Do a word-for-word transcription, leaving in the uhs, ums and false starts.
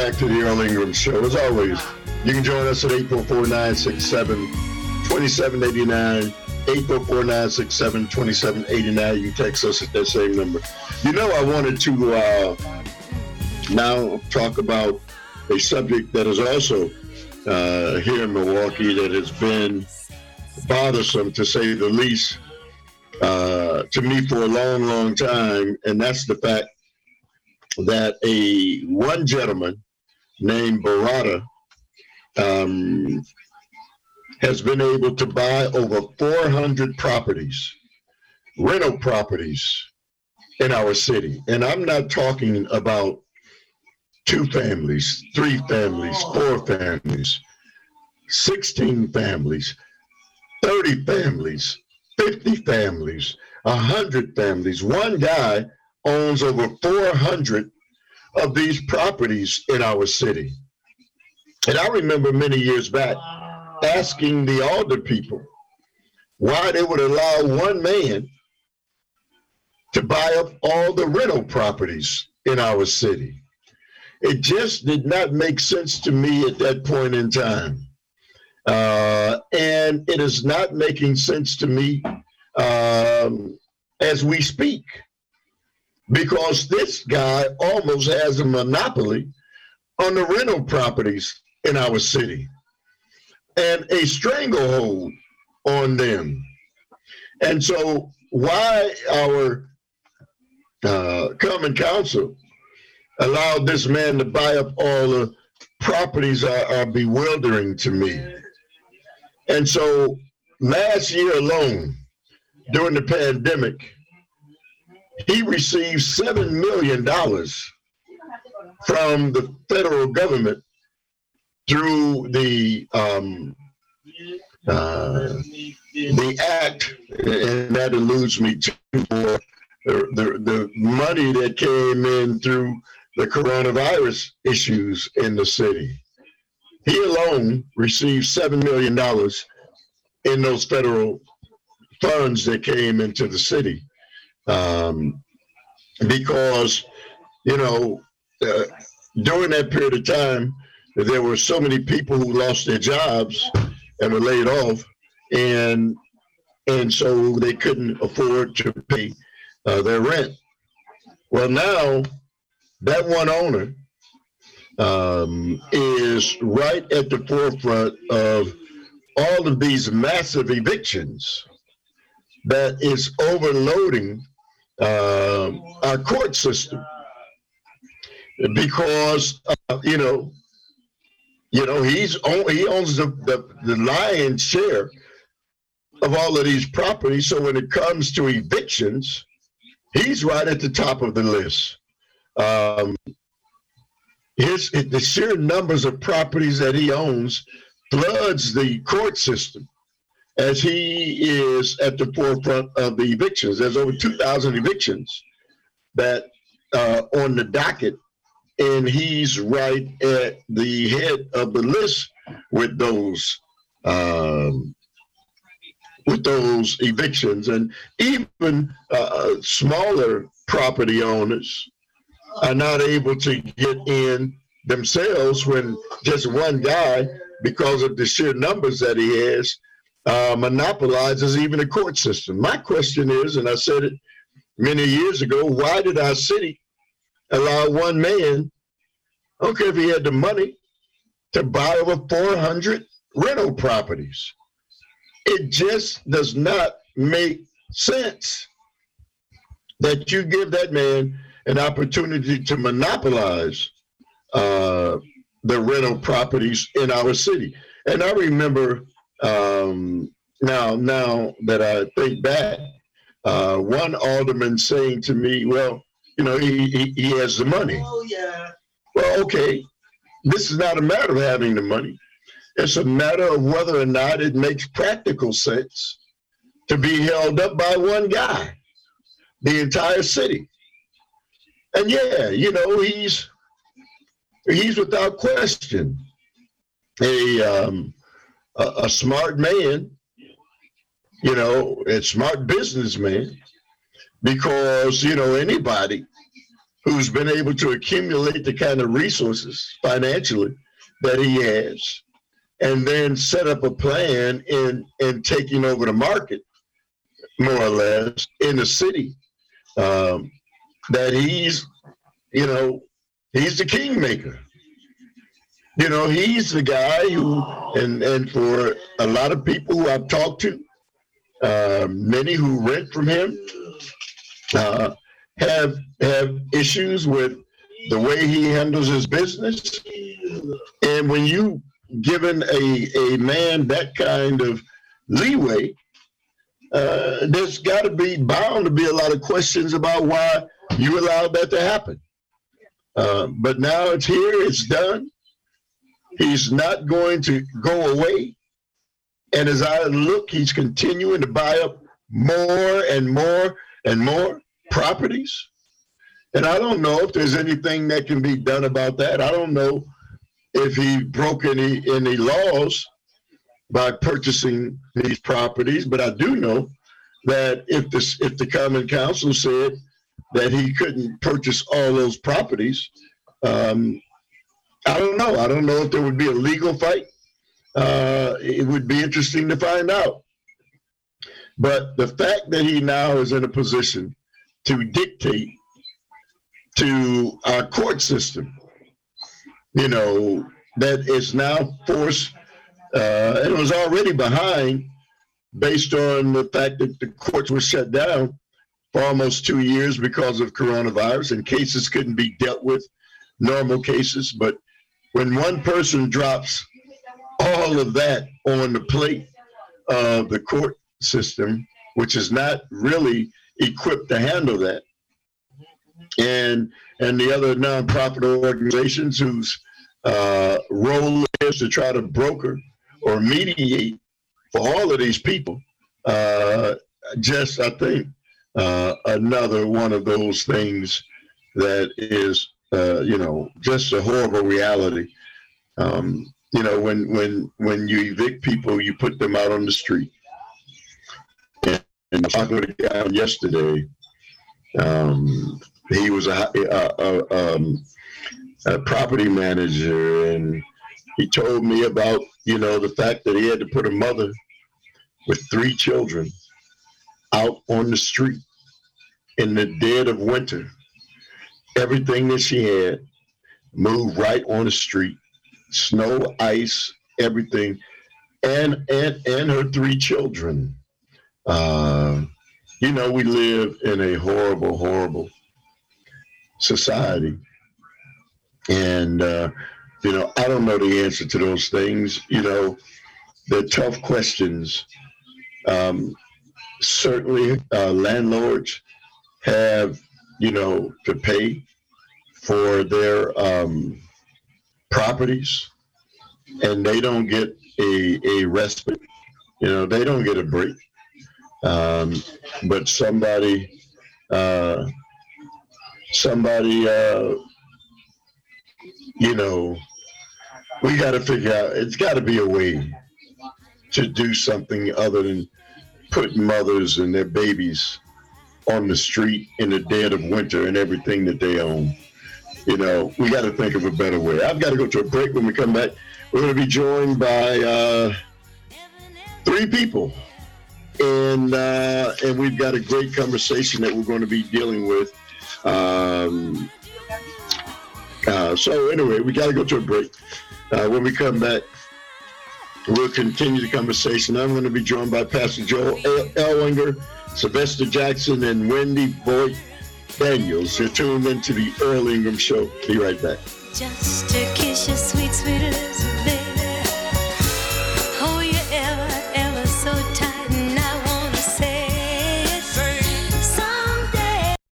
back to the Earl Ingram Show. As always, you can join us at eight four four, nine six seven, two seven eight nine, eight four four, nine six seven, two seven eight nine. You can text us at that same number. You know, I wanted to uh, now talk about a subject that is also uh, here in Milwaukee that has been bothersome, to say the least, uh, to me for a long, long time, and that's the fact that a one gentleman named Barada um, has been able to buy over four hundred properties, rental properties in our city. And I'm not talking about two families, three families, four families, sixteen families, thirty families, fifty families, one hundred families. One guy owns over four hundred of these properties in our city. And I remember many years back asking the alder people why they would allow one man to buy up all the rental properties in our city. It just did not make sense to me at that point in time. Uh, and it is not making sense to me um, as we speak, because this guy almost has a monopoly on the rental properties in our city and a stranglehold on them. And so why our uh, common council allowed this man to buy up all the properties are, are bewildering to me. And so last year alone, during the pandemic, he received seven million dollars from the federal government through the um, uh, the act, and that eludes me to for the, the, the money that came in through the coronavirus issues in the city. He alone received seven million dollars in those federal funds that came into the city. Um, because, you know, uh, during that period of time, there were so many people who lost their jobs and were laid off, and and so they couldn't afford to pay uh, their rent. Well, now that one owner um, is right at the forefront of all of these massive evictions that is overloading uh, our court system, because uh, you know, you know he's own, he owns the, the the lion's share of all of these properties. So when it comes to evictions, he's right at the top of the list. Um, his the sheer numbers of properties that he owns floods the court system, as he is at the forefront of the evictions. There's over two thousand evictions that uh, on the docket, and he's right at the head of the list with those um, with those evictions. And even uh, smaller property owners are not able to get in themselves when just one guy, because of the sheer numbers that he has, Uh, monopolizes even the court system. My question is, and I said it many years ago, why did our city allow one man, I don't care if he had the money, to buy over four hundred rental properties? It just does not make sense that you give that man an opportunity to monopolize uh, the rental properties in our city. And I remember Um, now, now that I think back, uh, one alderman saying to me, well, you know, he, he, he has the money. Oh, yeah. Well, okay, this is not a matter of having the money. It's a matter of whether or not it makes practical sense to be held up by one guy, the entire city. And yeah, you know, he's, he's without question a, um, a, a smart man, you know, a smart businessman, because, you know, anybody who's been able to accumulate the kind of resources financially that he has, and then set up a plan in, in taking over the market, more or less, in the city, um, that he's, you know, he's the kingmaker. You know, he's the guy who, and, and for a lot of people who I've talked to, uh, many who rent from him, uh, have have issues with the way he handles his business. And when you given a, a man that kind of leeway, uh, there's got to be bound to be a lot of questions about why you allowed that to happen. Uh, but now it's here, it's done. He's not going to go away. And as I look, he's continuing to buy up more and more and more properties. And I don't know if there's anything that can be done about that. I don't know if he broke any, any laws by purchasing these properties, but I do know that if this, if the Common Council said that he couldn't purchase all those properties, um, I don't know. I don't know if there would be a legal fight. Uh, it would be interesting to find out. But the fact that he now is in a position to dictate to our court system, you know, that is now forced, uh, and it was already behind based on the fact that the courts were shut down for almost two years because of coronavirus, and cases couldn't be dealt with, normal cases. But when one person drops all of that on the plate of the court system, which is not really equipped to handle that, and and the other nonprofit organizations whose uh, role is to try to broker or mediate for all of these people, uh, just, I think, uh, another one of those things that is, uh, you know, just a horrible reality. Um, you know, when when when you evict people, you put them out on the street. And, and I talked with a guy yesterday. Um, he was a, a, a, um, a property manager, and he told me about, you know, the fact that he had to put a mother with three children out on the street in the dead of winter. Everything that she had moved right on the street. Snow, ice, everything, and and and her three children. Uh, you know, we live in a horrible, horrible society, and uh, you know, I don't know the answer to those things. You know, they're tough questions. Um, certainly, uh, landlords have, you know, to pay for their um, properties, and they don't get a, a respite. You know, they don't get a break. Um, but somebody, uh, somebody, uh, you know, we got to figure out, it's got to be a way to do something other than put mothers and their babies on the street in the dead of winter and everything that they own. You know, we got to think of a better way. I've got to go to a break. When we come back, we're going to be joined by uh, three people. And uh, and we've got a great conversation that we're going to be dealing with. Um, uh, so anyway, we got to go to a break. Uh, when we come back, we'll continue the conversation. I'm going to be joined by Pastor Joel Ellwanger, Sylvester Jackson, and Wendy Voigt Daniels. You're tuned into the Earl Ingram Show. Be right back. Just to